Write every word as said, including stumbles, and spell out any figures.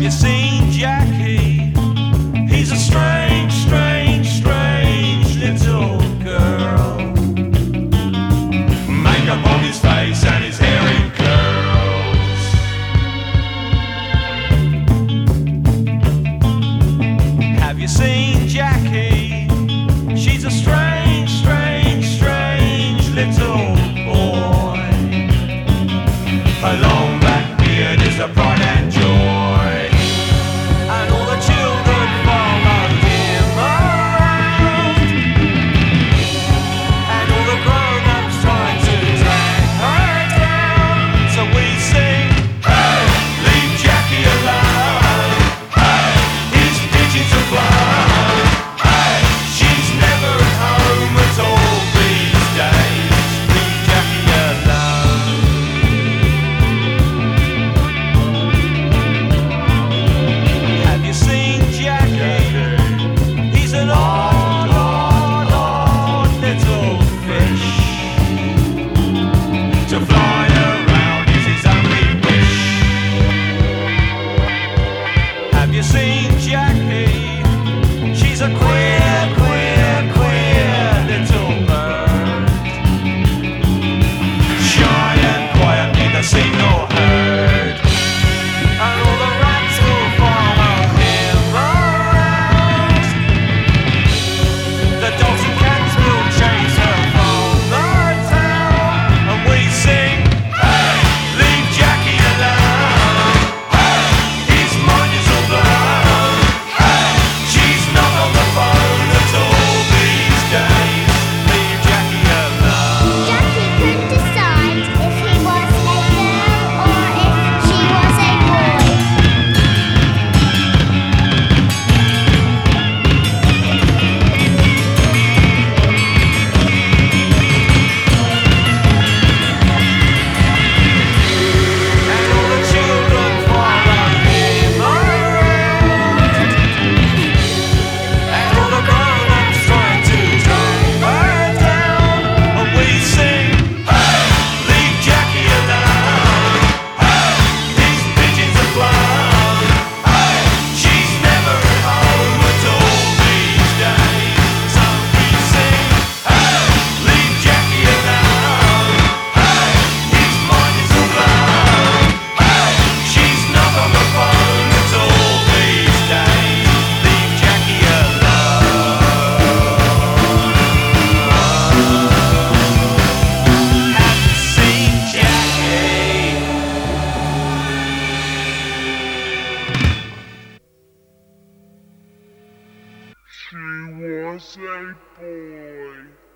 you seen Jackie? He's a strange, strange, strange little girl. Makeup on his face and his hair in curls. Have you seen Jackie? She's a strange, strange, strange little boy. Her long black beard is a pride and joy. And all the children follow him around. And all the grown-ups try to drag her down. So we sing, hey, leave Jackie alone. Hey, his pigeons are flown. Hey, she's never at home at all these days. Leave Jackie alone. Have you seen Jackie? He's an odd, odd, odd little fish. To fly around is his only wish. Have you seen Jackie? She's a queer, queer, queer little bird. Shy and quiet, neither seen nor heard. And all the rats will follow him around. The dogs and cats will chase her from the town. And we sing, hey, leave Jackie alone. Hey, his mind is all blown. Hey, she's not on the phone at all these days. Leave Jackie alone. Jackie couldn't decide if he was a girl or if she was a boy. And all the children follow him around. And all the grown-ups try to drag her down. And we sing, hey, leave Jackie alone. Hey, these pigeons are flown. Hey, she's never at home at all these days. So we sing, hey, leave Jackie alone. Hey, his mind is all blown. Hey, she's not on the phone at all these days. Leave Jackie alone. Have you seen Jackie? She was a boy.